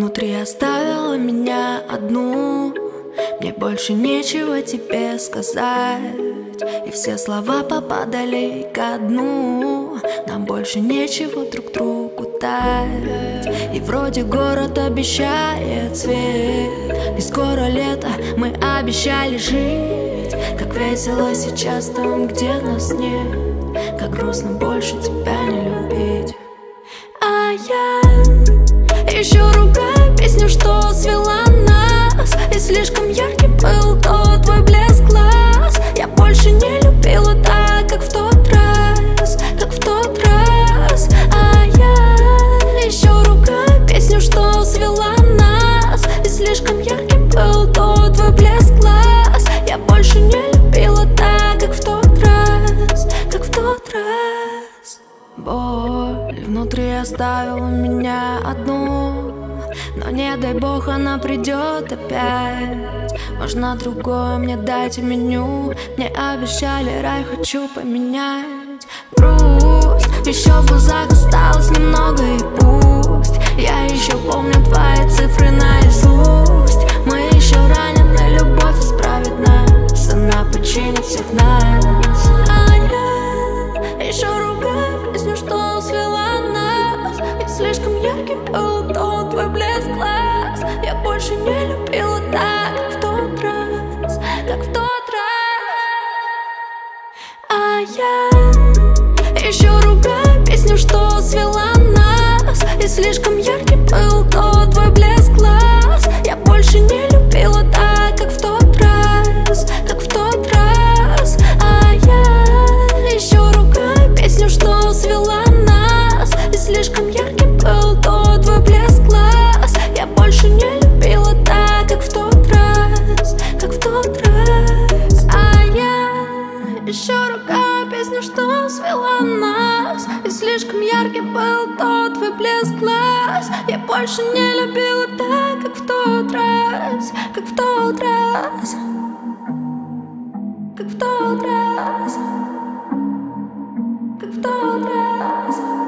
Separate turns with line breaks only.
внутри оставила меня одну. Мне больше нечего тебе сказать, и все слова попадали ко дну. Нам больше нечего друг другу дать. И вроде город обещает свет, и скоро лето, мы обещали жить. Как весело сейчас там, где нас нет, как грустно больше тебя не любить. А я еще ругаю песню, что свела нас, и слишком ярким был тот твой блеск глаз. Я больше не любила так, как в тот раз, как в тот раз. А я еще ругаю песню, что свела нас, и слишком ярким был тот твой блеск глаз. Я больше не любила так, как в тот раз, как в тот раз. Боль внутри оставила меня одну, но не дай бог она придет опять. Можно другое мне дайте меню. Мне обещали рай, хочу поменять. Грусть еще в глазах осталось немного, и пусть я еще помню твои цифры наизусть. Мы еще ранены, любовь исправит нас, она починит всех нас. А я еще ругаю песню, что свела нас, и слишком ярким был тот твой блеск глаз. Я больше не любила так, как в тот раз, как в тот раз. А я еще ругаю песню, что свела нас, и слишком ярким был тот твой блеск глаз. Я больше не любила так, как в тот раз, как в тот раз. А я еще ругаю песню, что свела нас, и слишком ярким был тот твой блеск глаз. Я больше не любила так, как в тот раз, как в тот раз. А я еще ругаю песню, что свела нас, и слишком ярким был тот твой блеск глаз. Я больше не любила так, как в тот раз, как в тот раз, как в тот раз, как в тот раз.